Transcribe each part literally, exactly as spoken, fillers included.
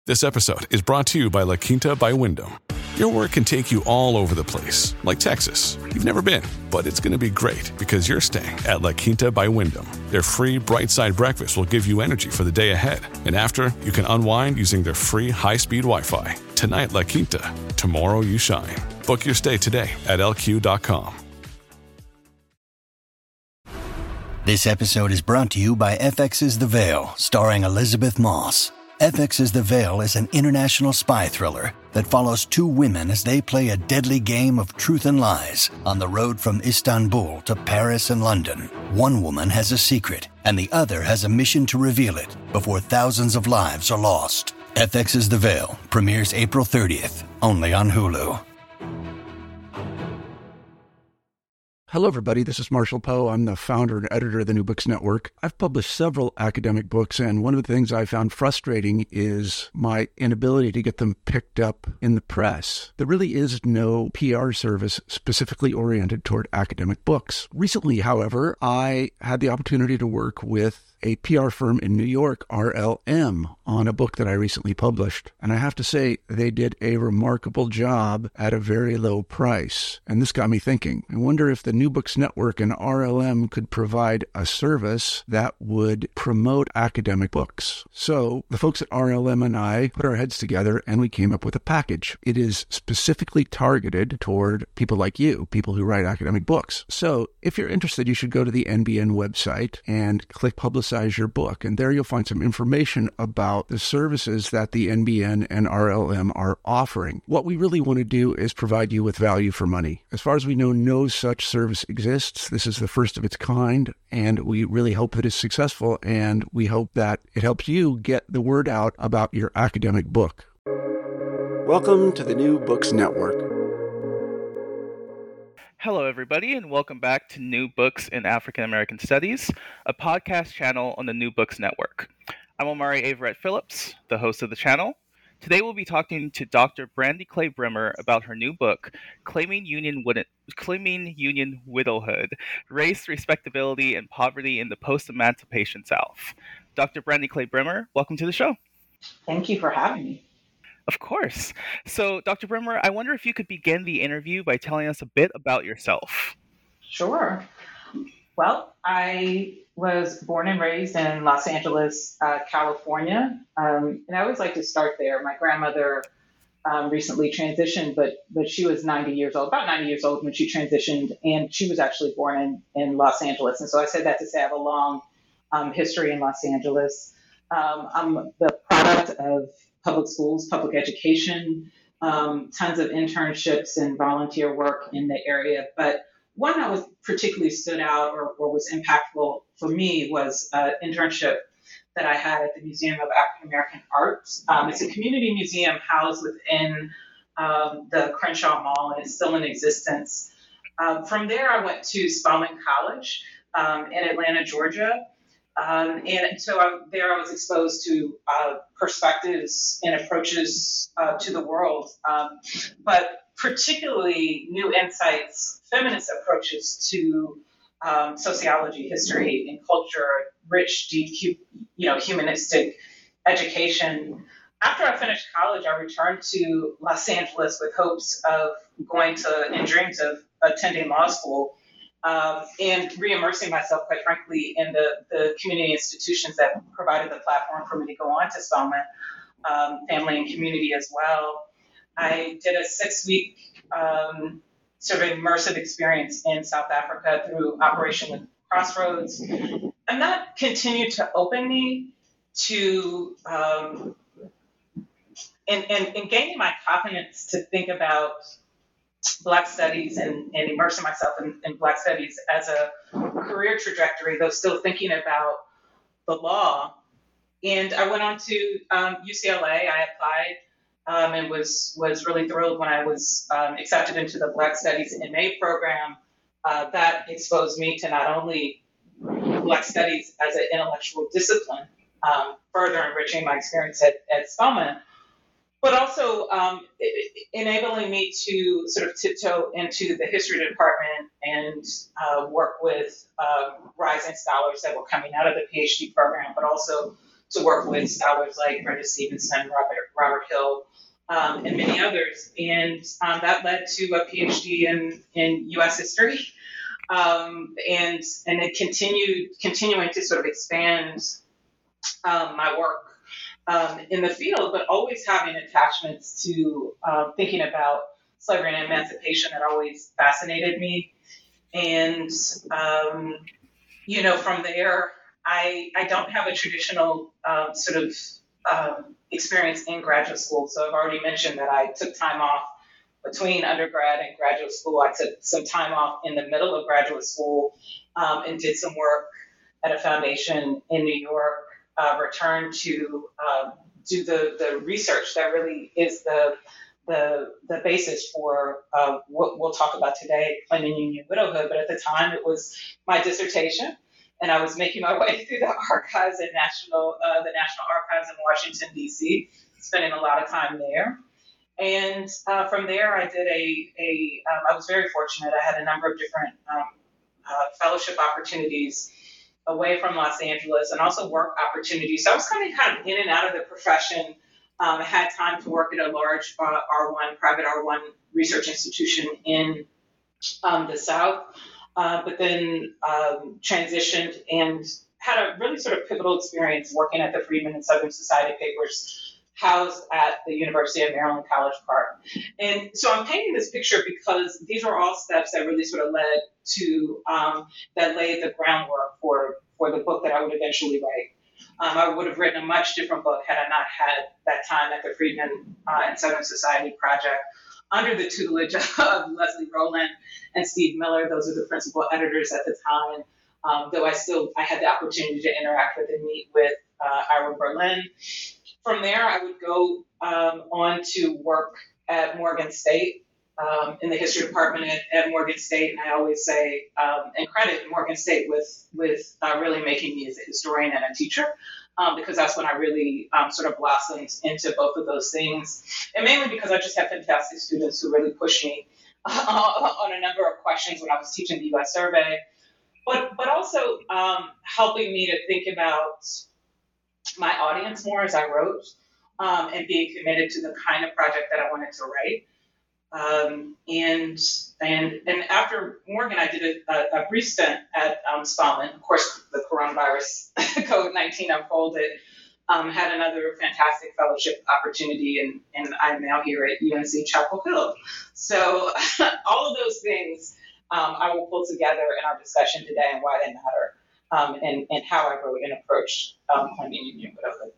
This episode is brought to you by La Quinta by Wyndham. Your work can take you all over the place, like Texas. You've never been, but it's going to be great because you're staying at La Quinta by Wyndham. Their free Bright Side breakfast will give you energy for the day ahead. And after, you can unwind using their free high-speed Wi-Fi. Tonight, La Quinta. Tomorrow, you shine. Book your stay today at L Q dot com. This episode is brought to you by F X's The Veil, starring Elizabeth Moss. F X's The Veil is an international spy thriller that follows two women as they play a deadly game of truth and lies on the road from Istanbul to Paris and London. One woman has a secret, and the other has a mission to reveal it before thousands of lives are lost. F X's The Veil premieres April thirtieth, only on Hulu. Hello, everybody. This is Marshall Poe. I'm the founder and editor of the New Books Network. I've published several academic books, and one of the things I found frustrating is my inability to get them picked up in the press. There really is no P R service specifically oriented toward academic books. Recently, however, I had the opportunity to work with a P R firm in New York, R L M, on a book that I recently published. And I have to say, they did a remarkable job at a very low price. And this got me thinking. I wonder if the New Books Network and R L M could provide a service that would promote academic books. So the folks at R L M and I put our heads together and we came up with a package. It is specifically targeted toward people like you, people who write academic books. So if you're interested, you should go to the N B N website and click Publicize your book. And there you'll find some information about the services that the N B N and R L M are offering. What we really want to do is provide you with value for money. As far as we know, no such service exists. This is the first of its kind, and we really hope that it's successful, and we hope that it helps you get the word out about your academic book. Welcome to the New Books Network. Hello, everybody, and welcome back to New Books in African American Studies, a podcast channel on the New Books Network. I'm Omari Averett Phillips, the host of the channel. Today we'll be talking to Doctor Brandy Clay Brimmer about her new book, Claiming Union, Wid- Claiming Union Widowhood, Race, Respectability, and Poverty in the Post-Emancipation South. Doctor Brandy Clay Brimmer, welcome to the show. Thank you for having me. Of course. So, Doctor Brimmer, I wonder if you could begin the interview by telling us a bit about yourself. Sure. Well, I was born and raised in Los Angeles, uh, California. Um, and I always like to start there. My grandmother um, recently transitioned, but but she was ninety years old, about ninety years old when she transitioned. And she was actually born in, in Los Angeles. And so I said that to say I have a long um, history in Los Angeles. Um, I'm the product of public schools, public education, um, tons of internships and volunteer work in the area. But one that was particularly stood out or, or was impactful for me was an internship that I had at the Museum of African American Art. Um, it's a community museum housed within um, the Crenshaw Mall, and it's still in existence. Um, from there, I went to Spelman College um, in Atlanta, Georgia. Um, and so I, there I was exposed to uh, perspectives and approaches uh, to the world, um, but particularly new insights, feminist approaches to um, sociology, history, and culture, rich, deep, you know, humanistic education. After I finished college, I returned to Los Angeles with hopes of going to and dreams of attending law school. Um, and re-immersing myself, quite frankly, in the, the community institutions that provided the platform for me to go on to Spelman, um, family and community as well. I did a six-week um, sort of immersive experience in South Africa through Operation Crossroads. And that continued to open me to, um, and, and, and gaining my confidence to think about Black studies and, and immersing myself in, in Black studies as a career trajectory, though still thinking about the law. And I went on to um, U C L A. I applied um, and was was really thrilled when I was um, accepted into the Black Studies M A program. Uh, that exposed me to not only Black studies as an intellectual discipline, um, further enriching my experience at, at Spelman, but also um, enabling me to sort of tiptoe into the history department and uh, work with uh, rising scholars that were coming out of the PhD program, but also to work with scholars like Brenda Stevenson, Robert, Robert Hill, um, and many others. And um, that led to a PhD in, in U S history. Um, and and it continued continuing to sort of expand um, my work um, in the field, but always having attachments to um, thinking about slavery and emancipation that always fascinated me. And um, you know, from there, I I don't have a traditional um, sort of um, experience in graduate school. So I've already mentioned that I took time off between undergrad and graduate school. I took some time off in the middle of graduate school um, and did some work at a foundation in New York, uh, returned to um, do the, the research that really is the the, the basis for uh, what we'll talk about today, claiming union widowhood. But at the time, it was my dissertation, and I was making my way through the archives at National, uh, the National Archives in Washington, D C, spending a lot of time there. And uh, from there, I did a, a um, I was very fortunate. I had a number of different um, uh, fellowship opportunities away from Los Angeles, and also work opportunities. So I was coming kind of in and out of the profession. Um, I had time to work at a large uh, R one, private R one research institution in um, the South, uh, but then um, transitioned and had a really sort of pivotal experience working at the Freedmen and Southern Society Papers, housed at the University of Maryland, College Park. And so I'm painting this picture because these were all steps that really sort of led to, um, that laid the groundwork for, for the book that I would eventually write. Um, I would have written a much different book had I not had that time at the Freedmen uh, and Southern Society Project under the tutelage of Leslie Rowland and Steve Miller. Those are the principal editors at the time, um, though I still, I had the opportunity to interact with and meet with uh, Ira Berlin. From there, I would go um, on to work at Morgan State um, in the history department at, at Morgan State, and I always say um, and credit Morgan State with with uh, really making me as a historian and a teacher, um, because that's when I really um, sort of blossomed into both of those things, and mainly because I just had fantastic students who really pushed me uh, on a number of questions when I was teaching the U S Survey, but but also um, helping me to think about my audience more as I wrote, um, and being committed to the kind of project that I wanted to write. Um, and and and after Morgan, I did a, a, a brief stint at um, Spelman. Of course, the coronavirus, COVID nineteen unfolded. Um, had another fantastic fellowship opportunity, and, and I'm now here at U N C Chapel Hill. So all of those things um, I will pull together in our discussion today and why they matter. Um, and, and how I wrote and approached um, claiming union widowhood.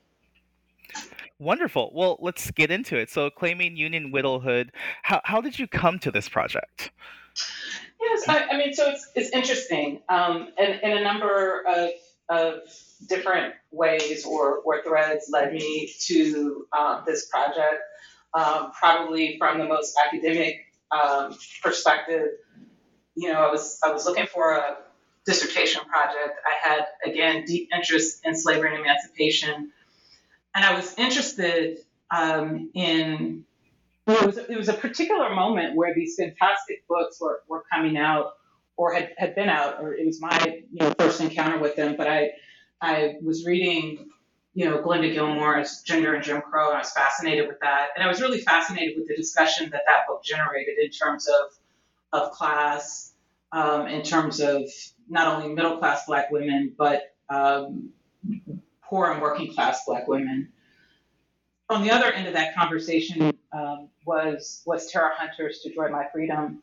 Wonderful. Well, let's get into it. So, claiming union widowhood, how how did you come to this project? Yes, I, I mean, so it's it's interesting, um, and, and a number of of different ways or, or threads led me to um, this project. Um, probably from the most academic um, perspective, you know, I was I was looking for a dissertation project. I had, again, deep interest in slavery and emancipation. And I was interested um, in, it was, it was a particular moment where these fantastic books were, were coming out or had, had been out, or it was my you know first encounter with them. But I I was reading, you know, Glenda Gilmore's Gender and Jim Crow, and I was fascinated with that. And I was really fascinated with the discussion that that book generated in terms of, of class, um, in terms of not only middle-class Black women, but um, poor and working-class Black women. On the other end of that conversation um, was was Tara Hunter's To Joy My Freedom,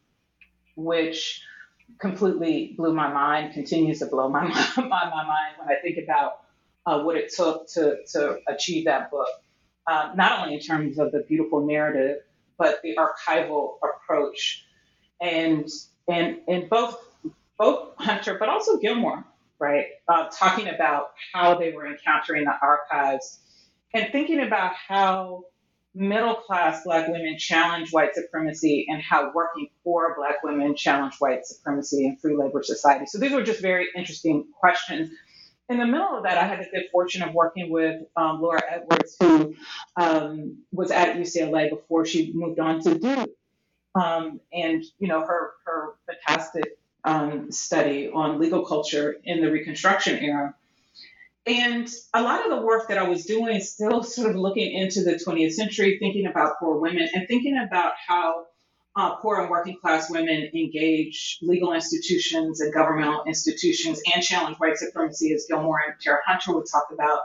which completely blew my mind, continues to blow my, my, my mind when I think about uh, what it took to, to achieve that book, uh, not only in terms of the beautiful narrative, but the archival approach. And, and, and both both Hunter, but also Gilmore, right, uh, talking about how they were encountering the archives and thinking about how middle-class Black women challenge white supremacy and how working poor Black women challenge white supremacy in free labor society. So these were just very interesting questions. In the middle of that, I had the good fortune of working with um, Laura Edwards, who um, was at U C L A before she moved on to Duke. Um, and, you know, her, her fantastic Um, study on legal culture in the Reconstruction era. And a lot of the work that I was doing, still sort of looking into the twentieth century, thinking about poor women and thinking about how uh, poor and working class women engage legal institutions and governmental institutions and challenge white supremacy, as Gilmore and Tara Hunter would talk about.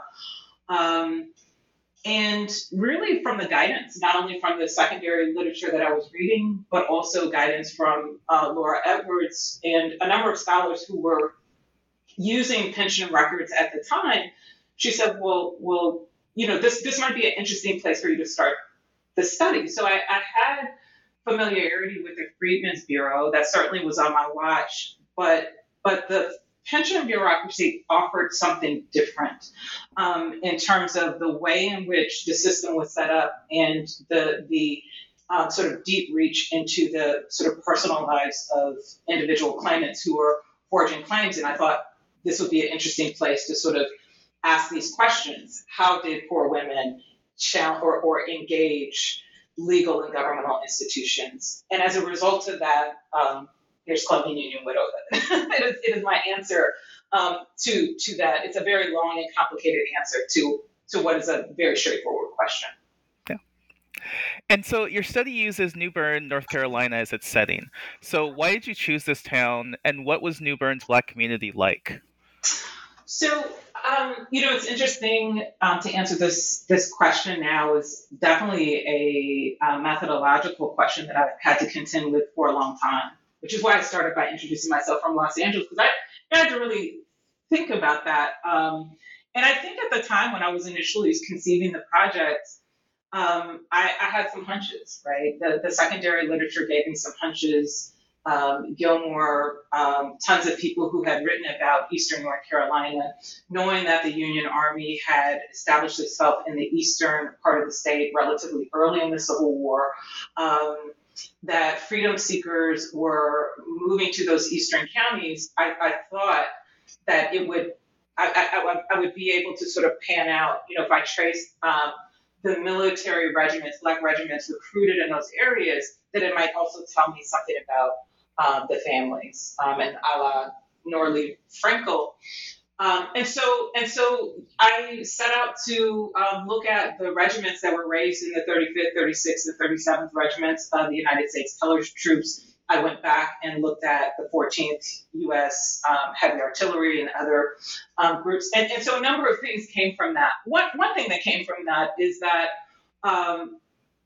Um, and really from the guidance, not only from the secondary literature that I was reading, but also guidance from uh, Laura Edwards and a number of scholars who were using pension records at the time. She said, well, well, you know, this, this might be an interesting place for you to start the study. So I, I had familiarity with the Freedmen's Bureau. That certainly was on my watch, but but the pension bureaucracy offered something different um, in terms of the way in which the system was set up and the the uh, sort of deep reach into the sort of personal lives of individual claimants who were forging claims. And I thought this would be an interesting place to sort of ask these questions. How did poor women challenge or, or engage legal and governmental institutions? And as a result of that, um, here's Clubbing Union Widow. it, is, it is my answer um, to to that. It's a very long and complicated answer to to what is a very straightforward question. Yeah. And so your study uses New Bern, North Carolina as its setting. So why did you choose this town, and what was New Bern's Black community like? So, um, you know, it's interesting um, to answer this this question now is definitely a, a methodological question that I've had to contend with for a long time, which is why I started by introducing myself from Los Angeles, because I had to really think about that. Um, and I think at the time when I was initially conceiving the project, um, I, I had some hunches, right? The, the secondary literature gave me some hunches. Um, Gilmore, um, tons of people who had written about Eastern North Carolina, knowing that the Union Army had established itself in the eastern part of the state relatively early in the Civil War, um, that freedom seekers were moving to those eastern counties. I, I thought that it would, I, I, I would be able to sort of pan out, you know, if I traced um, the military regiments, Black regiments recruited in those areas, that it might also tell me something about Um, the families, um, and a la Norley Frankel. Um, and so and so I set out to um, look at the regiments that were raised in the thirty-fifth, thirty-sixth, and thirty-seventh regiments of the United States Colored Troops. I went back and looked at the fourteenth U S Um, Heavy Artillery and other um, groups. And, and so a number of things came from that. One, one thing that came from that is that, um,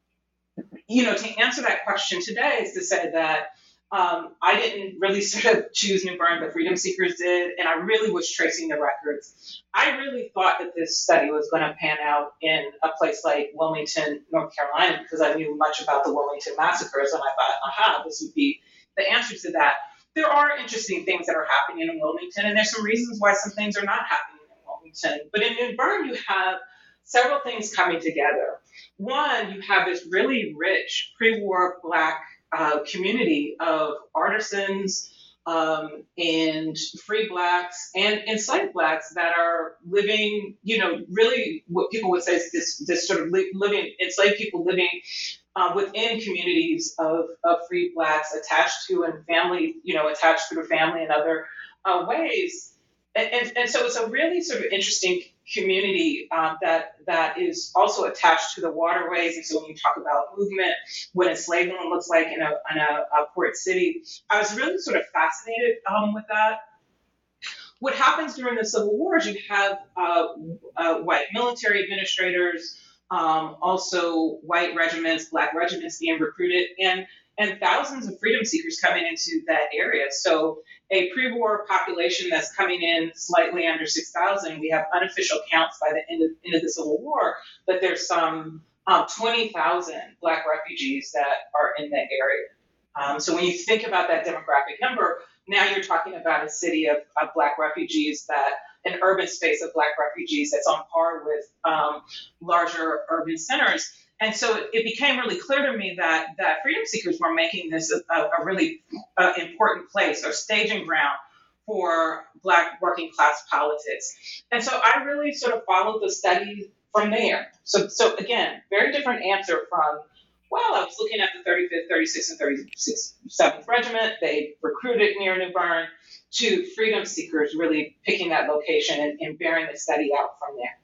you know, to answer that question today is to say that Um, I didn't really sort of choose New Bern, but freedom seekers did, and I really was tracing the records. I really thought that this study was going to pan out in a place like Wilmington, North Carolina, because I knew much about the Wilmington massacres, and I thought, aha, this would be the answer to that. There are interesting things that are happening in Wilmington, and there's some reasons why some things are not happening in Wilmington. But in New Bern, you have several things coming together. One, you have this really rich pre-war Black Uh, community of artisans um, and free Blacks and enslaved Blacks that are living, you know, really what people would say is this, this sort of li- living, enslaved people living uh, within communities of, of free Blacks attached to and family, you know, attached to their family in other uh, ways. And, and, and so it's a really sort of interesting community um, that that is also attached to the waterways. And so when you talk about movement, what enslavement looks like in a, in a, a port city, I was really sort of fascinated um, with that. What happens during the Civil War is you have uh, uh, white military administrators, um, also white regiments, Black regiments being recruited, and and thousands of freedom seekers coming into that area. So a pre-war population that's coming in slightly under six thousand. We have unofficial counts by the end of, end of the Civil War, but there's some um, twenty thousand Black refugees that are in that area. Um, so when you think about that demographic number, now you're talking about a city of, of Black refugees, that an urban space of Black refugees that's on par with um, larger urban centers. And so it became really clear to me that that freedom seekers were making this a, a really uh, important place or staging ground for Black working class politics. And so I really sort of followed the study from there. So, so again, very different answer from Well, I was looking at the thirty-fifth, thirty-sixth, and thirty-seventh Regiment. They recruited near New Bern to freedom seekers, really picking that location and, and bearing the study out from there.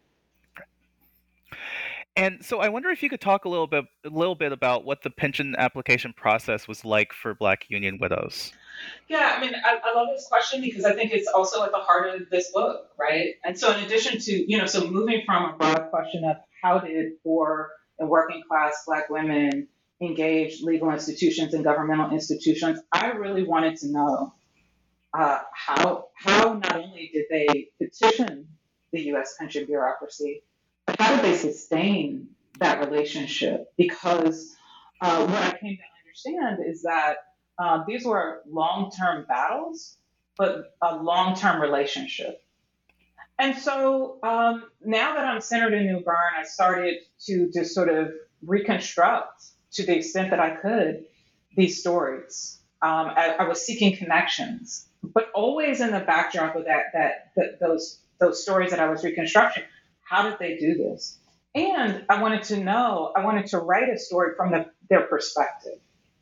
And so I wonder if you could talk a little bit a little bit about what the pension application process was like for Black Union widows. Yeah, I mean, I, I love this question because I think it's also at the heart of this book, right? And so in addition to, you know, so moving from a broad question of how did poor and working class Black women engage legal institutions and governmental institutions, I really wanted to know uh, how, how not only did they petition the U S pension bureaucracy, how did they sustain that relationship? Because uh, what I came to understand is that uh, these were long-term battles, but a long-term relationship. And so um, now that I'm centered in New Bern, I started to just sort of reconstruct, to the extent that I could, these stories. Um, I, I was seeking connections, but always in the backdrop of that, that, that those those stories that I was reconstructing. How did they do this? And I wanted to know, I wanted to write a story from the, their perspective.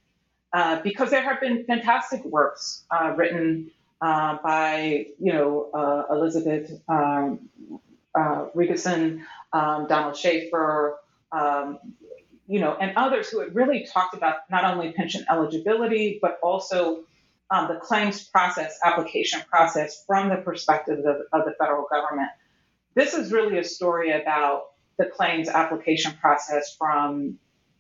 Uh, because there have been fantastic works uh, written uh, by, you know, uh, Elizabeth um, uh, Rigason, um, Donald Schaefer, um, you know, and others who had really talked about not only pension eligibility, but also um, the claims process, application process from the perspective of, of the federal government. This is really a story about the claims application process from,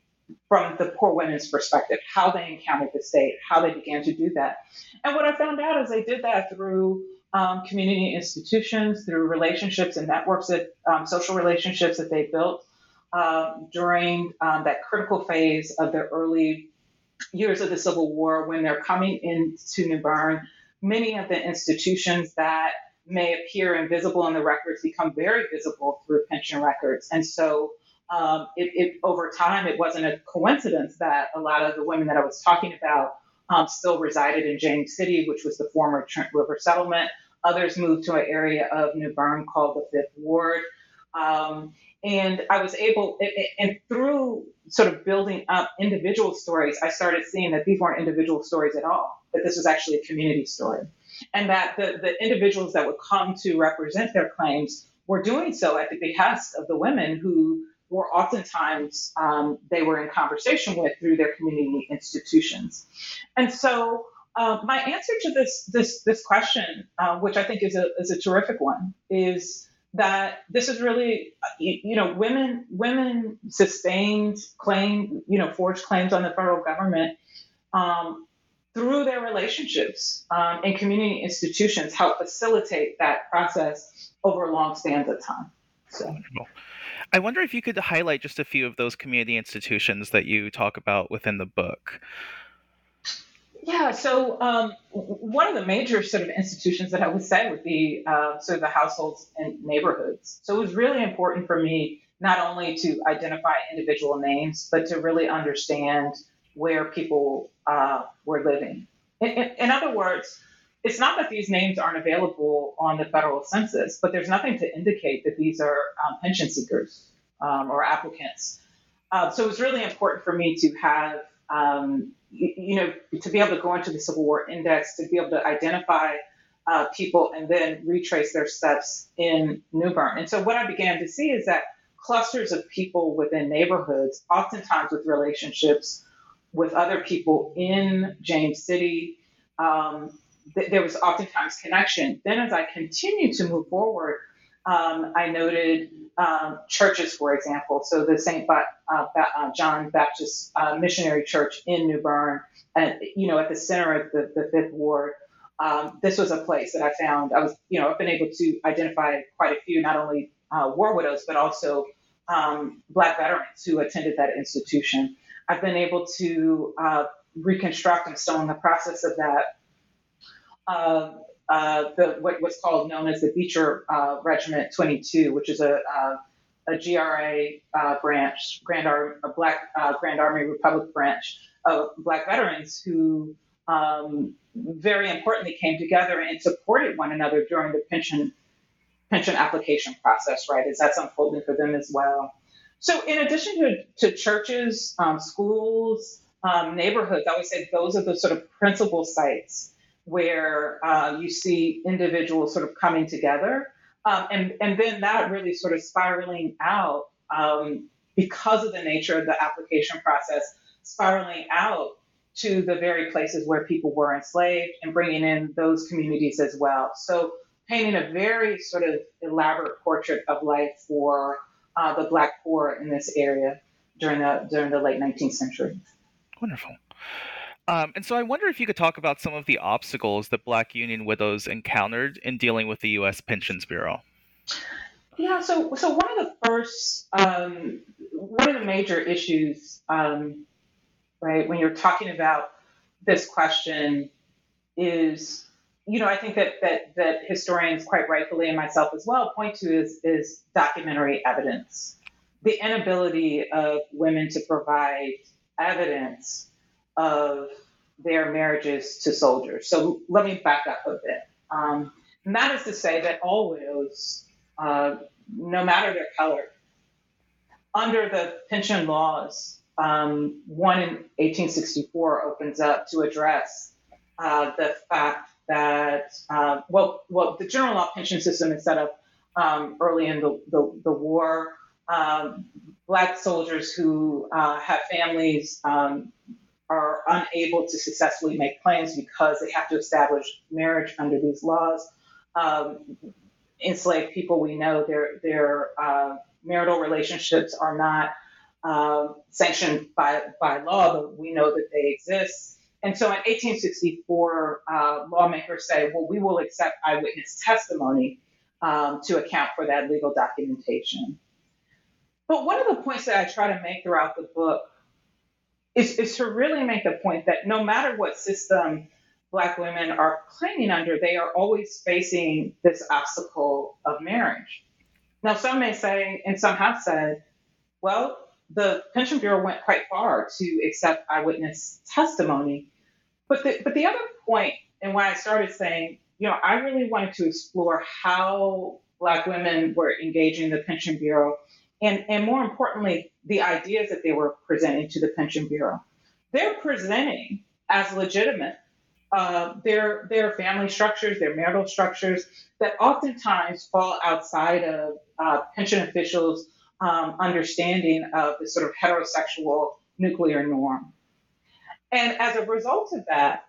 from the poor women's perspective, how they encountered the state, how they began to do that. And what I found out is they did that through um, community institutions, through relationships and networks, that um, social relationships that they built uh, during um, that critical phase of the early years of the Civil War, when they're coming into New Bern. Many of the institutions that may appear invisible in the records become very visible through pension records. And so um, it, it, over time, it wasn't a coincidence that a lot of the women that I was talking about um, still resided in James City, which was the former Trent River settlement. Others moved to an area of New Bern called the Fifth Ward. Um, and I was able, and through sort of building up individual stories, I started seeing that these weren't individual stories at all, that this was actually a community story. And that the, the individuals that would come to represent their claims were doing so at the behest of the women who were oftentimes um, they were in conversation with through their community institutions. And so uh, my answer to this this this question, uh, which I think is a is a terrific one, is that this is really, you, you know, women women sustained claim, you know, forged claims on the federal government um, through their relationships um, in community institutions, help facilitate that process over long spans of time. So. I wonder if you could highlight just a few of those community institutions that you talk about within the book. Yeah, so um, one of the major sort of institutions that I would say would be uh, sort of the households and neighborhoods. So it was really important for me not only to identify individual names, but to really understand where people uh, were living. In, in, in other words, it's not that these names aren't available on the federal census, but there's nothing to indicate that these are um, pension seekers um, or applicants. Uh, so it was really important for me to have, um, you, you know, to be able to go into the Civil War Index, to be able to identify uh, people and then retrace their steps in New Bern. And so what I began to see is that clusters of people within neighborhoods, oftentimes with relationships with other people in James City, um, there was oftentimes connection. Then as I continued to move forward, um, I noted um, churches, for example. So the Saint ba- uh, ba- uh, John Baptist uh, Missionary Church in New Bern, and, you know, at the center of the, the Fifth Ward, um, this was a place that I found, I was, you know, I've been able to identify quite a few, not only uh, war widows, but also um, Black veterans who attended that institution. I've been able to uh, reconstruct, and still in the process of that, Uh, uh, the what was called known as the Beecher uh, Regiment twenty-two, which is a uh, a G R A uh, branch, Grand Army, a Black uh, Grand Army Republic branch of Black veterans who um, very importantly came together and supported one another during the pension pension application process. Right, as that's unfolding for them as well. So in addition to, to churches, um, schools, um, neighborhoods, I would say those are the sort of principal sites where uh, you see individuals sort of coming together. Um, and, and then that really sort of spiraling out um, because of the nature of the application process, spiraling out to the very places where people were enslaved and bringing in those communities as well. So painting a very sort of elaborate portrait of life for uh, the Black poor in this area during the during the late nineteenth century. Wonderful. Um, and so I wonder if you could talk about some of the obstacles that Black Union widows encountered in dealing with the U S Pensions Bureau. Yeah, so so one of the first, um, one of the major issues, um, right, when you're talking about this question is, you know, I think that that that historians quite rightfully, and myself as well, point to is is documentary evidence, the inability of women to provide evidence of their marriages to soldiers. So let me back up a bit. Um, and that is to say that all widows, uh, no matter their color, under the pension laws, um, one in eighteen sixty-four opens up to address uh, the fact that, uh, well, well, the general law pension system is set up um, early in the, the, the war. Um, Black soldiers who uh, have families um, are unable to successfully make claims because they have to establish marriage under these laws. Um, enslaved people, we know their their uh, marital relationships are not uh, sanctioned by, by law, but we know that they exist. And so in eighteen sixty-four, uh, lawmakers say, well, we will accept eyewitness testimony um, to account for that legal documentation. But one of the points that I try to make throughout the book is, is to really make the point that no matter what system Black women are claiming under, they are always facing this obstacle of marriage. Now, some may say, and some have said, well, the Pension Bureau went quite far to accept eyewitness testimony. But the, but the other point, and why I started saying, you know, I really wanted to explore how Black women were engaging the Pension Bureau, and, and more importantly, the ideas that they were presenting to the Pension Bureau. They're presenting as legitimate uh, their, their family structures, their marital structures that oftentimes fall outside of uh, pension officials' um, understanding of the sort of heterosexual nuclear norm. And as a result of that,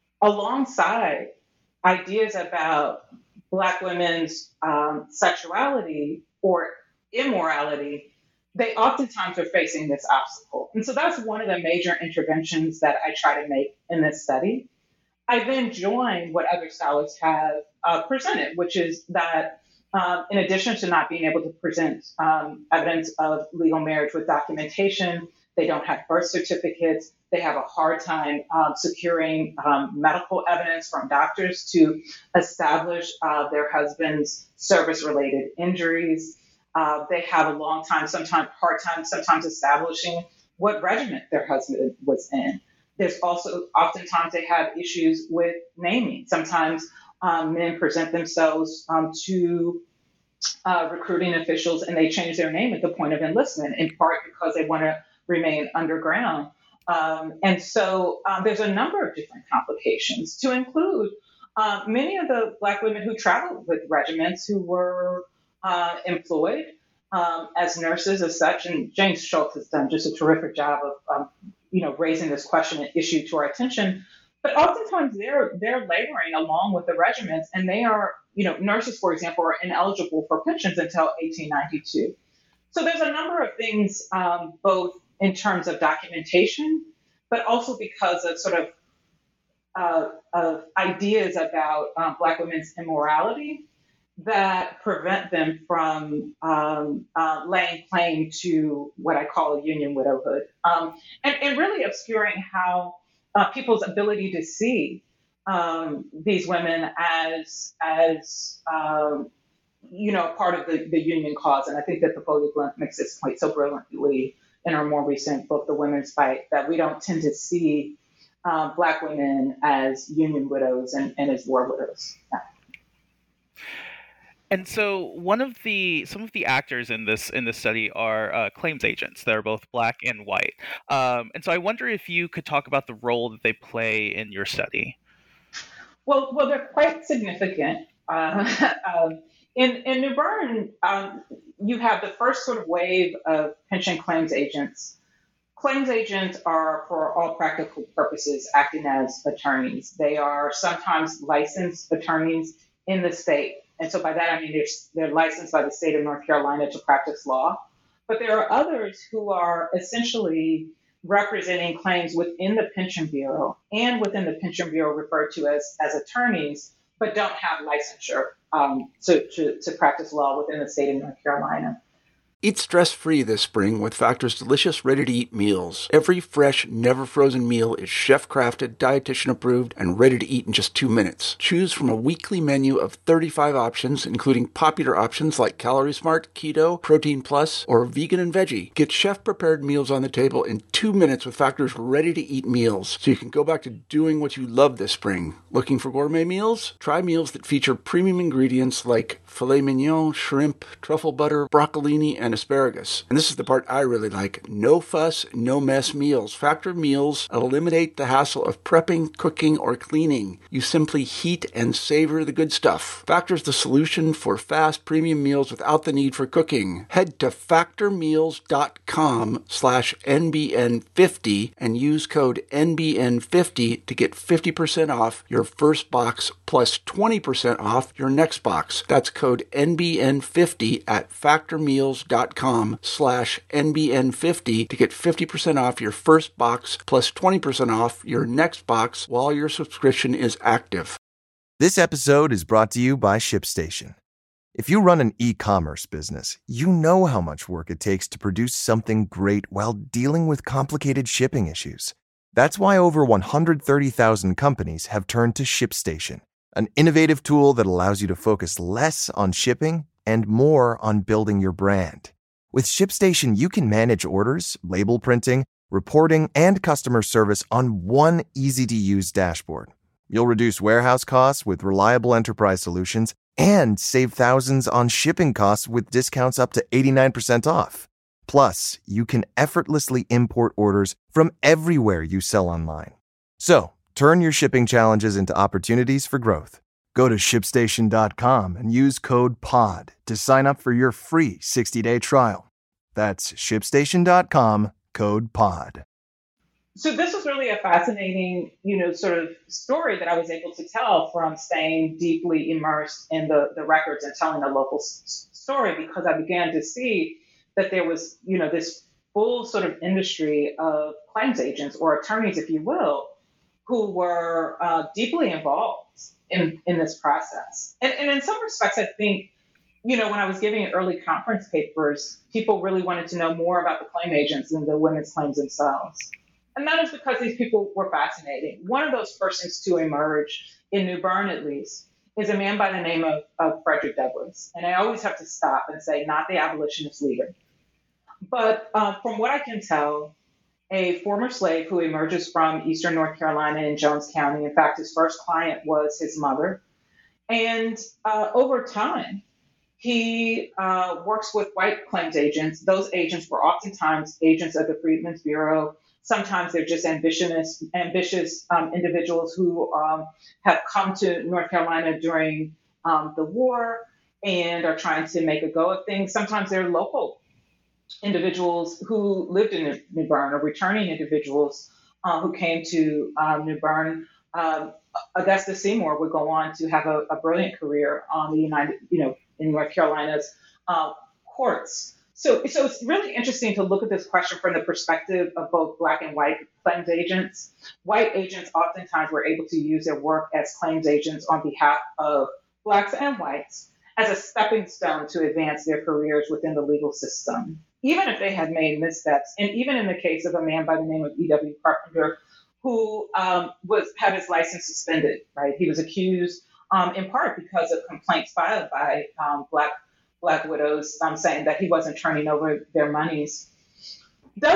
alongside ideas about Black women's um, sexuality or immorality, they oftentimes are facing this obstacle. And so that's one of the major interventions that I try to make in this study. I then join what other scholars have uh, presented, which is that um, in addition to not being able to present um, evidence of legal marriage with documentation, they don't have birth certificates. They have a hard time um, securing um, medical evidence from doctors to establish uh, their husband's service-related injuries. Uh, they have a long time, sometimes hard time, sometimes establishing what regiment their husband was in. There's also oftentimes they have issues with naming. Sometimes um, men present themselves um, to uh, recruiting officials and they change their name at the point of enlistment, in part because they want to remain underground. Um, and so um, there's a number of different complications, to include uh, many of the Black women who traveled with regiments who were uh, employed um, as nurses as such. And James Schultz has done just a terrific job of um, you know, raising this question and issue to our attention. But oftentimes they're they're laboring along with the regiments, and they are, you know, nurses, for example, are ineligible for pensions until eighteen ninety-two. So there's a number of things, um, both in terms of documentation, but also because of sort of uh, of ideas about um, Black women's immorality that prevent them from um, uh, laying claim to what I call a union widowhood, um, and, and really obscuring how uh, people's ability to see um, these women as as um, you know part of the, the union cause. And I think that Thapolia Blunt makes this point so brilliantly in her more recent book, The Women's Fight, that we don't tend to see uh, Black women as union widows and, and as war widows. Yeah. And so one of the some of the actors in this in this study are uh, claims agents that are both black and white. Um, and so I wonder if you could talk about the role that they play in your study. Well, well, they're quite significant. Uh, um, in in New Bern, um, you have the first sort of wave of pension claims agents. Claims agents are, for all practical purposes, acting as attorneys. They are sometimes licensed attorneys in the state. And so by that, I mean they're, they're licensed by the state of North Carolina to practice law. But there are others who are essentially representing claims within the Pension Bureau and within the Pension Bureau referred to as, as attorneys, but don't have licensure um, to, to, to practice law within the state of North Carolina. Eat stress-free this spring with Factor's delicious, ready-to-eat meals. Every fresh, never-frozen meal is chef-crafted, dietitian-approved, and ready to eat in just two minutes. Choose from a weekly menu of thirty-five options, including popular options like Calorie Smart, Keto, Protein Plus, or Vegan and Veggie. Get chef-prepared meals on the table in two minutes with Factor's ready-to-eat meals, so you can go back to doing what you love this spring. Looking for gourmet meals? Try meals that feature premium ingredients like filet mignon, shrimp, truffle butter, broccolini, and asparagus. And this is the part I really like. No fuss, no mess meals. Factor meals eliminate the hassle of prepping, cooking, or cleaning. You simply heat and savor the good stuff. Factor's the solution for fast premium meals without the need for cooking. Head to factormeals.com slash NBN50 and use code N B N fifty to get fifty percent off your first box plus twenty percent off your next box. That's code N B N fifty at factormeals.com slash N B N fifty to get fifty percent off your first box plus twenty percent off your next box while your subscription is active. This episode is brought to you by ShipStation. If you run an e-commerce business, you know how much work it takes to produce something great while dealing with complicated shipping issues. That's why over one hundred thirty thousand companies have turned to ShipStation, an innovative tool that allows you to focus less on shipping and more on building your brand. With ShipStation, you can manage orders, label printing, reporting, and customer service on one easy-to-use dashboard. You'll reduce warehouse costs with reliable enterprise solutions and save thousands on shipping costs with discounts up to eighty-nine percent off. Plus, you can effortlessly import orders from everywhere you sell online. So, turn your shipping challenges into opportunities for growth. Go to ship station dot com and use code P O D to sign up for your free sixty-day trial. That's ship station dot com, code P O D. So this was really a fascinating, you know, sort of story that I was able to tell from staying deeply immersed in the, the records and telling the local s- story because I began to see that there was, you know, this full sort of industry of claims agents or attorneys, if you will, who were uh, deeply involved in, in this process. And, and in some respects, I think, you know, when I was giving early conference papers, people really wanted to know more about the claim agents than the women's claims themselves. And that is because these people were fascinating. One of those persons to emerge, in New Bern at least, is a man by the name of, of Frederick Douglass. And I always have to stop and say, not the abolitionist leader. But uh, from what I can tell, a former slave who emerges from Eastern North Carolina in Jones County. In fact, his first client was his mother. And uh, over time, he uh, works with white claims agents. Those agents were oftentimes agents of the Freedmen's Bureau. Sometimes they're just ambitious, ambitious um, individuals who um, have come to North Carolina during um, the war and are trying to make a go of things. Sometimes they're local individuals who lived in New Bern or returning individuals uh, who came to um, New Bern. Um, Augustus Seymour would go on to have a, a brilliant career on the United, you know, in North Carolina's uh, courts. So, so it's really interesting to look at this question from the perspective of both Black and white claims agents. White agents oftentimes were able to use their work as claims agents on behalf of Blacks and whites as a stepping stone to advance their careers within the legal system, even if they had made missteps. And even in the case of a man by the name of E W Carpenter, who um, was had his license suspended, right? He was accused um, in part because of complaints filed by um, Black Black widows um, saying that he wasn't turning over their monies. Douglass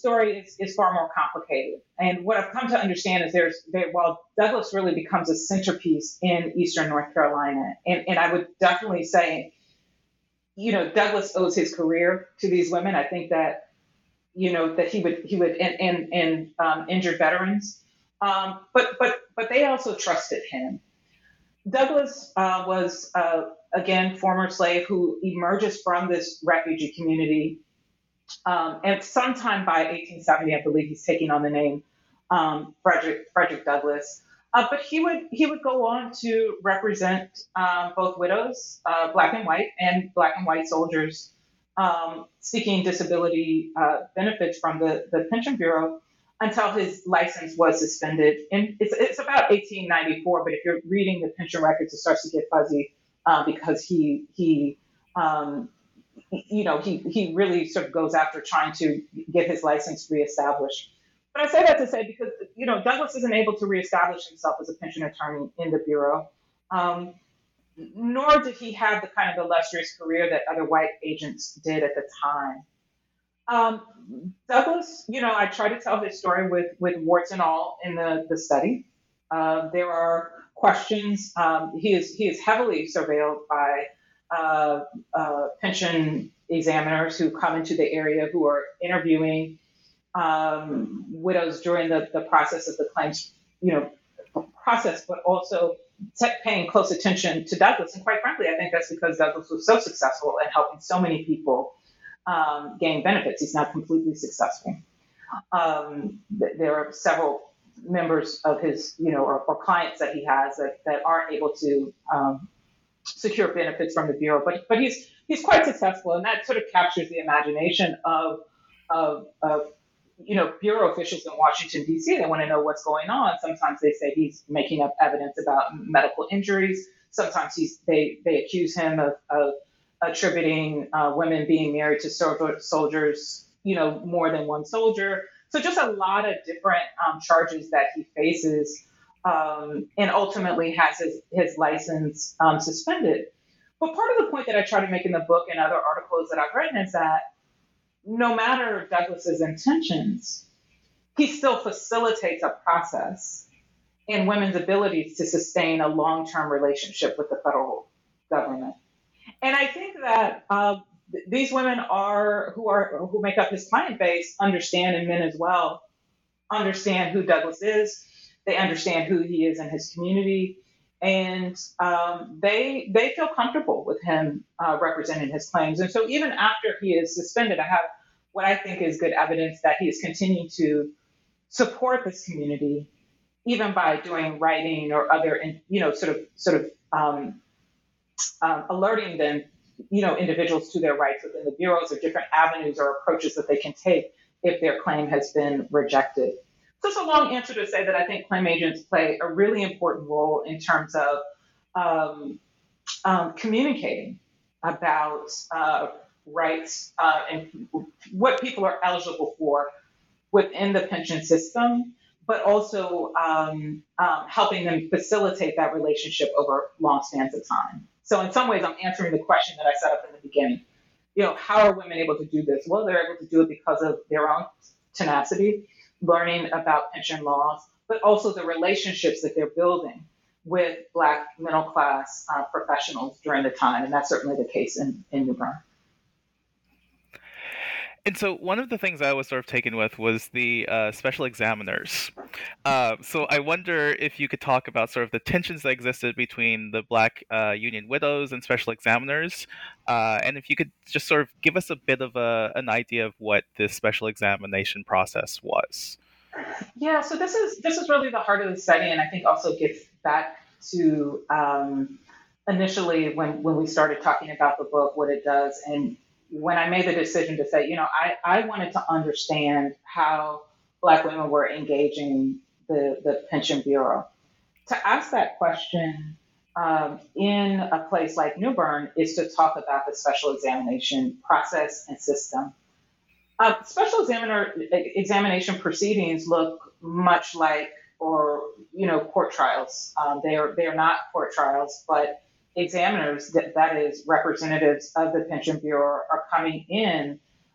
story is, is far more complicated. And what I've come to understand is there's, there, while Douglas really becomes a centerpiece in Eastern North Carolina, and, and I would definitely say, you know, Douglas owes his career to these women. I think that, you know, that he would, he would, and, and, and um, injured veterans. Um, but, but, but they also trusted him. Douglas uh, was, uh, again, former slave who emerges from this refugee community. Um, and sometime by eighteen seventy, I believe he's taking on the name um, Frederick Frederick Douglass. Uh, but he would he would go on to represent um, both widows, uh, black and white, and black and white soldiers um, seeking disability uh, benefits from the, the Pension Bureau until his license was suspended. And it's it's about eighteen ninety-four. But if you're reading the pension records, it starts to get fuzzy uh, because he he. Um, you know, he, he really sort of goes after trying to get his license reestablished. But I say that to say because, you know, Douglas isn't able to reestablish himself as a pension attorney in the Bureau, um, nor did he have the kind of illustrious career that other white agents did at the time. Um, Douglas, you know, I try to tell his story with, with warts and all in the, the study. Uh, there are questions. Um, he is he is heavily surveilled by Uh, uh, pension examiners who come into the area who are interviewing um, widows during the, the process of the claims, you know, process, but also t- paying close attention to Douglas. And quite frankly, I think that's because Douglas was so successful in helping so many people um, gain benefits. He's not completely successful. Um, th- there are several members of his, you know, or, or clients that he has that, that aren't able to um, secure benefits from the Bureau, but but he's he's quite successful, and that sort of captures the imagination of of, of you know Bureau officials in Washington D C. They want to know what's going on. Sometimes they say he's making up evidence about medical injuries. Sometimes he's they they accuse him of, of attributing uh, women being married to soldier, soldiers, you know, more than one soldier. So just a lot of different um, charges that he faces. Um, and ultimately has his, his license um, suspended. But part of the point that I try to make in the book and other articles that I've written is that no matter Douglas's intentions, he still facilitates a process in women's abilities to sustain a long-term relationship with the federal government. And I think that uh, th- these women are who are who make up his client base understand, and men as well, understand who Douglas is. They understand who he is in his community, and um, they they feel comfortable with him uh, representing his claims. And so even after he is suspended, I have what I think is good evidence that he is continuing to support this community, even by doing writing or other, you know, sort of sort of um, um, alerting them, you know, individuals to their rights within the bureaus or different avenues or approaches that they can take if their claim has been rejected. So it's a long answer to say that I think claim agents play a really important role in terms of um, um, communicating about uh, rights uh, and what people are eligible for within the pension system, but also um, um, helping them facilitate that relationship over long spans of time. So in some ways, I'm answering the question that I set up in the beginning. You know, how are women able to do this? Well, they're able to do it because of their own tenacity, learning about pension laws, but also the relationships that they're building with Black middle class uh, professionals during the time. And that's certainly the case in, in New Bern. And so one of the things I was sort of taken with was the uh, special examiners. Uh, so I wonder if you could talk about sort of the tensions that existed between the Black uh, Union widows and special examiners, uh, and if you could just sort of give us a bit of a, an idea of what this special examination process was. Yeah, so this is this is really the heart of the study, and I think also gets back to um, initially when, when we started talking about the book, what it does, and when I made the decision to say, you know, I, I wanted to understand how Black women were engaging the, the Pension Bureau. To ask that question um, in a place like New Bern is to talk about the special examination process and system. Uh, special examiner examination proceedings look much like, or you know, court trials. Um, they are they are not court trials, but examiners, that, that is representatives of the Pension Bureau, are coming in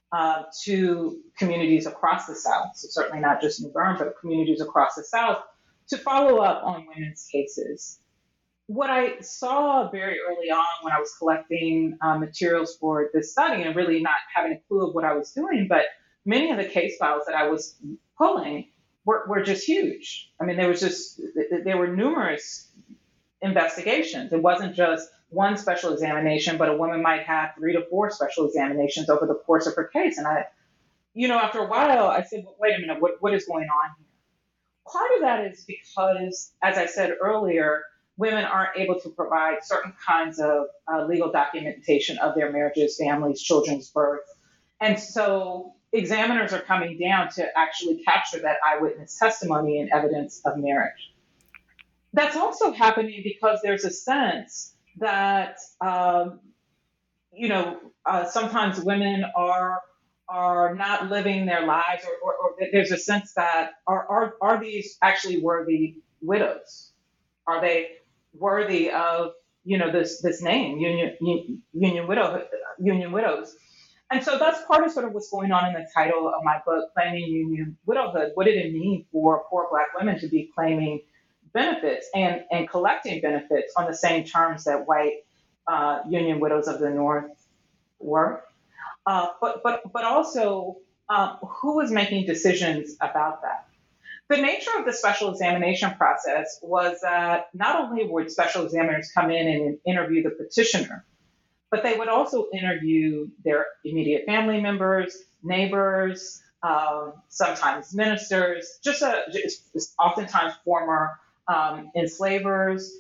uh, to communities across the South, so certainly not just New Bern, but communities across the South, to follow up on women's cases. What I saw very early on when I was collecting uh, materials for this study and really not having a clue of what I was doing, but many of the case files that I was pulling were, were just huge. I mean, there was just, there were numerous investigations. It wasn't just one special examination, but a woman might have three to four special examinations over the course of her case. And I, you know, after a while, I said, well, wait a minute, what, what is going on here? Part of that is because, as I said earlier, women aren't able to provide certain kinds of uh, legal documentation of their marriages, families, children's birth. And so examiners are coming down to actually capture that eyewitness testimony and evidence of marriage. That's also happening because there's a sense that, um, you know, uh, sometimes women are are not living their lives, or, or, or there's a sense that are, are are these actually worthy widows? Are they worthy of, you know, this this name, union union widow union widows? And so that's part of sort of what's going on in the title of my book, Claiming Union Widowhood. What did it mean for poor Black women to be claiming benefits and, and collecting benefits on the same terms that white uh, union widows of the North were? Uh, but but but also, um, who was making decisions about that? The nature of the special examination process was that not only would special examiners come in and interview the petitioner, but they would also interview their immediate family members, neighbors, um, sometimes ministers, just, a, just oftentimes former um, enslavers,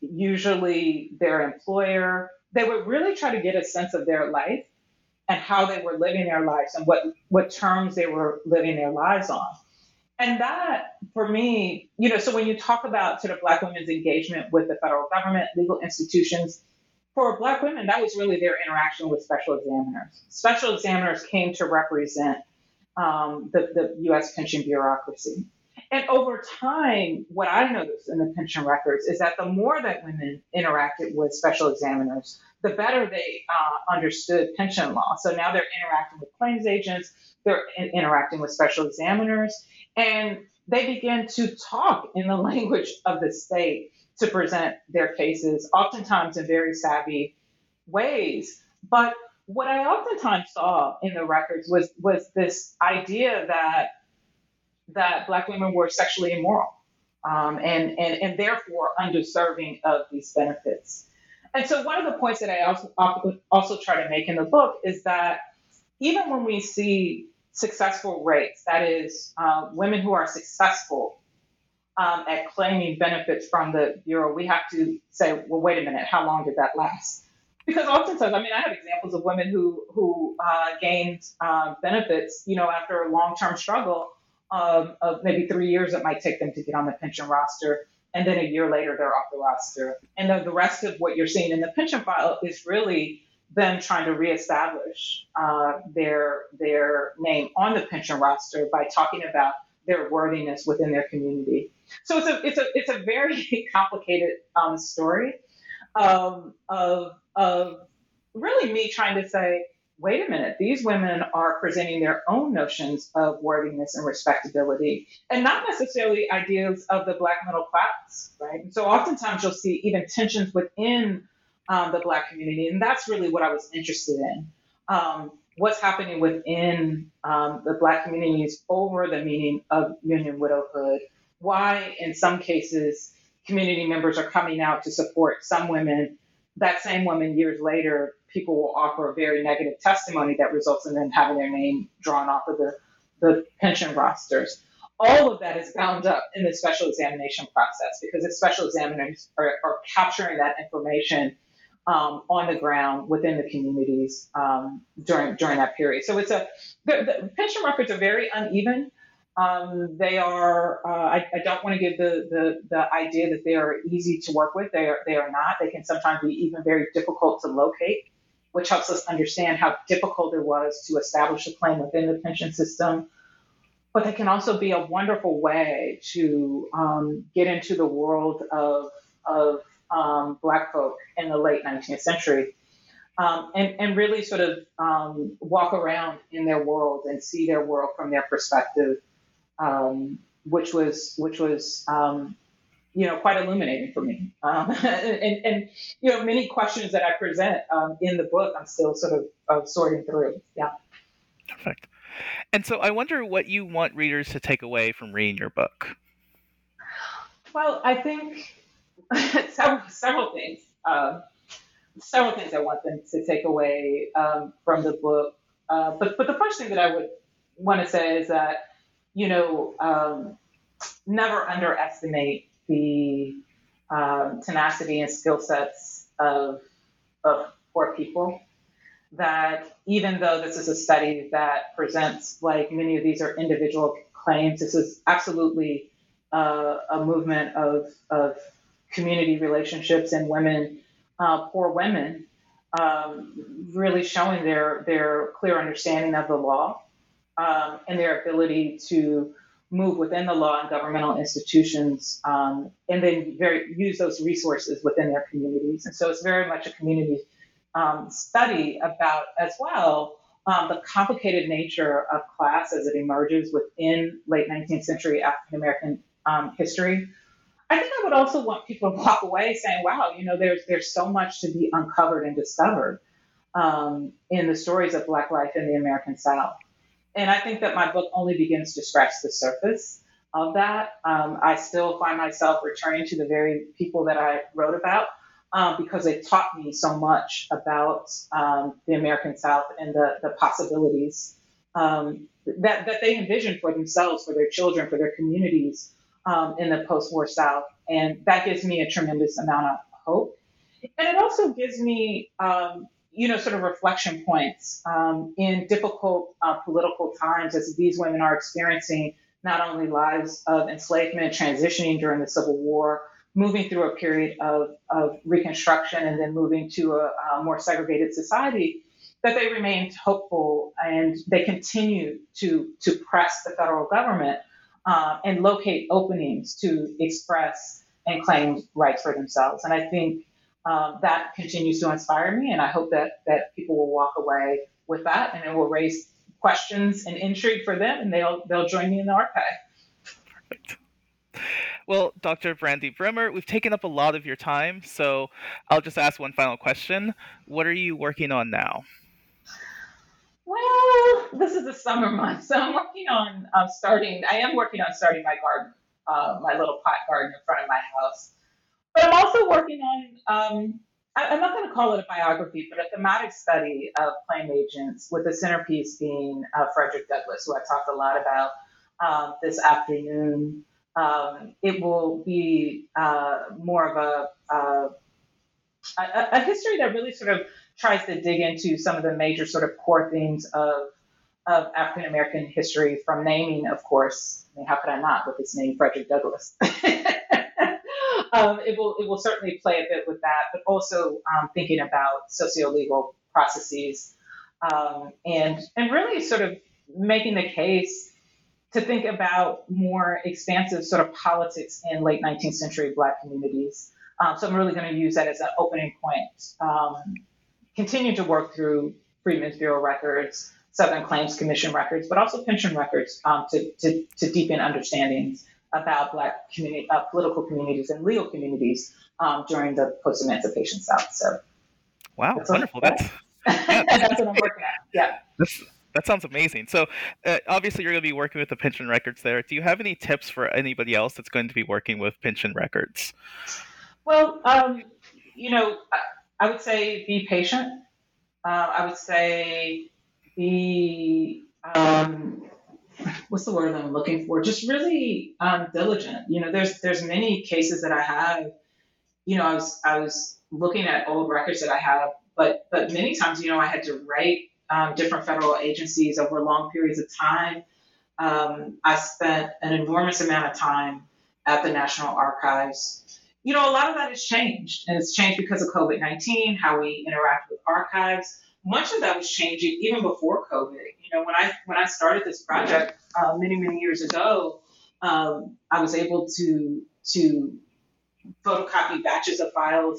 usually their employer. They would really try to get a sense of their life and how they were living their lives and what, what terms they were living their lives on. And that, for me, you know, so when you talk about sort of Black women's engagement with the federal government, legal institutions, for Black women, that was really their interaction with special examiners. Special examiners came to represent um, the, the U S pension bureaucracy. And over time, what I noticed in the pension records is that the more that women interacted with special examiners, the better they uh, understood pension law. So now they're interacting with claims agents, they're in- interacting with special examiners, and they begin to talk in the language of the state to present their cases, oftentimes in very savvy ways. But what I oftentimes saw in the records was, was this idea that that Black women were sexually immoral um, and, and, and therefore undeserving of these benefits. And so one of the points that I also, also try to make in the book is that even when we see successful rates, that is, uh, women who are successful um, at claiming benefits from the Bureau, we have to say, well, wait a minute, how long did that last? Because oftentimes, I mean, I have examples of women who, who uh, gained uh, benefits, you know, after a long-term struggle of, of maybe three years it might take them to get on the pension roster. And then a year later, they're off the roster. And the, the rest of what you're seeing in the pension file is really them trying to reestablish uh, their their name on the pension roster by talking about their worthiness within their community. So it's a it's a it's a very complicated um, story um, of of really me trying to say, wait a minute, these women are presenting their own notions of worthiness and respectability, and not necessarily ideas of the Black middle class, right? And so oftentimes you'll see even tensions within um, the Black community, and that's really what I was interested in. Um, what's happening within um, the Black communities over the meaning of union widowhood, why in some cases community members are coming out to support some women. That same woman years later, people will offer a very negative testimony that results in them having their name drawn off of the, the pension rosters. All of that is bound up in the special examination process because the special examiners are, are capturing that information um, on the ground within the communities um, during during that period. So it's a the, the pension records are very uneven. Um, they are, uh, I, I don't want to give the, the, the idea that they are easy to work with. They are, they are not. They can sometimes be even very difficult to locate, which helps us understand how difficult it was to establish a claim within the pension system. But they can also be a wonderful way to um, get into the world of, of um, Black folk in the late nineteenth century. um, and, and really sort of um, walk around in their world and see their world from their perspective, um, which was which was um, you know quite illuminating for me. Um, and, and you know many questions that I present um, in the book, I'm still sort of, of sorting through. Yeah. Perfect. And so I wonder what you want readers to take away from reading your book. Well, I think several, several things. Um, several things I want them to take away um, from the book. Uh, but but the first thing that I would want to say is that, you know, um, never underestimate the um, tenacity and skill sets of, of poor people. That even though this is a study that presents like many of these are individual claims, this is absolutely uh, a movement of, of community relationships and women, uh, poor women, um, really showing their, their clear understanding of the law um, and their ability to move within the law and governmental institutions, um, and then very use those resources within their communities. And so it's very much a community Um, study about as well um, the complicated nature of class as it emerges within late nineteenth century African American um, history. I think I would also want people to walk away saying, wow, you know, there's there's so much to be uncovered and discovered um, in the stories of Black life in the American South. And I think that my book only begins to scratch the surface of that. Um, I still find myself returning to the very people that I wrote about. Um, because they taught me so much about um, the American South and the, the possibilities um, that, that they envisioned for themselves, for their children, for their communities um, in the post-war South. And that gives me a tremendous amount of hope. And it also gives me, um, you know, sort of reflection points um, in difficult uh, political times as these women are experiencing not only lives of enslavement, transitioning during the Civil War, moving through a period of, of reconstruction and then moving to a, a more segregated society, that they remained hopeful and they continue to, to press the federal government uh, and locate openings to express and claim rights for themselves. And I think um, that continues to inspire me, and I hope that, that people will walk away with that and it will raise questions and intrigue for them, and they'll, they'll join me in the archive. Perfect. Well, Doctor Brandy Bremer, we've taken up a lot of your time, so I'll just ask one final question. What are you working on now? Well, this is the summer month, so I'm working on um, starting, I am working on starting my garden, uh, my little pot garden in front of my house. But I'm also working on, um, I, I'm not going to call it a biography, but a thematic study of claim agents, with the centerpiece being uh, Frederick Douglass, who I talked a lot about um, this afternoon. Um, it will be uh, more of a, uh, a a history that really sort of tries to dig into some of the major sort of core themes of of African American history, from naming, of course. I mean, how could I not with its name, Frederick Douglass? um, it will it will certainly play a bit with that, but also um, thinking about socio-legal processes um, and and really sort of making the case to think about more expansive sort of politics in late nineteenth century Black communities. Um, so I'm really going to use that as an opening point. Um, continue to work through Freedmen's Bureau records, Southern Claims Commission records, but also pension records um, to, to, to deepen understandings about Black community, uh, political communities and legal communities um, during the post-emancipation South. So, wow, that's wonderful. What, that's, yeah, that's what I'm working at. Yeah. That's, That sounds amazing. So uh, obviously you're going to be working with the pension records there. Do you have any tips for anybody else that's going to be working with pension records? Well, um, you know, I, I would say be patient. Uh, I would say be, um, what's the word I'm looking for? Just really um, diligent. You know, there's there's many cases that I have. You know, I was I was looking at old records that I have, but but many times, you know, I had to write Um, different federal agencies over long periods of time. Um, I spent an enormous amount of time at the National Archives. You know, a lot of that has changed, and it's changed because of COVID nineteen, how we interact with archives. Much of that was changing even before COVID. You know, when I when I started this project uh, many, many years ago, um, I was able to to photocopy batches of files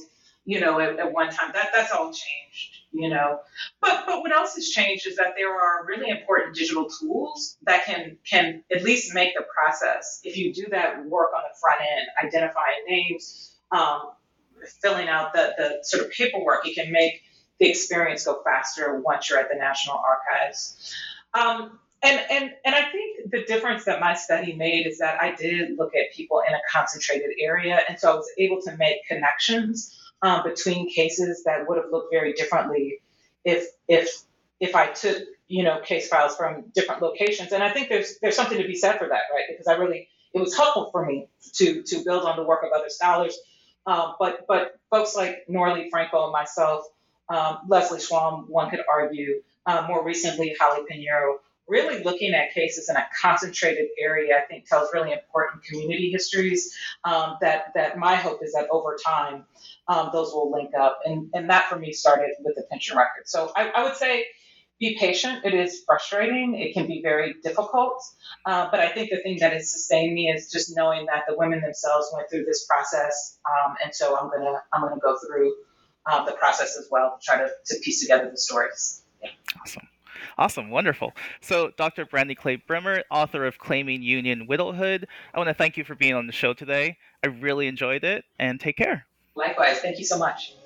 you know, at, at one time. That that's all changed, you know. But but what else has changed is that there are really important digital tools that can can at least make the process, if you do that work on the front end, identifying names, um, filling out the, the sort of paperwork, it can make the experience go faster once you're at the National Archives. Um, and, and, and I think the difference that my study made is that I did look at people in a concentrated area. And so I was able to make connections um, between cases that would have looked very differently if, if, if I took, you know, case files from different locations. And I think there's, there's something to be said for that, right? Because I really, it was helpful for me to, to build on the work of other scholars. Um, but, but folks like Norlie Franco and myself, um, Leslie Schwalm, one could argue, uh, more recently, Holly Pinheiro, really looking at cases in a concentrated area, I think tells really important community histories um, that, that my hope is that over time, um, those will link up. And, and that for me started with the pension record. So I, I would say be patient. It is frustrating. It can be very difficult. Uh, but I think the thing that has sustained me is just knowing that the women themselves went through this process. Um, and so I'm going to, I'm going to go through uh, the process as well to try to, to piece together the stories. Yeah. Awesome. Awesome. Wonderful. So Doctor Brandy Clay Brimmer, author of Claiming Union Widowhood, I want to thank you for being on the show today. I really enjoyed it, and take care. Likewise. Thank you so much.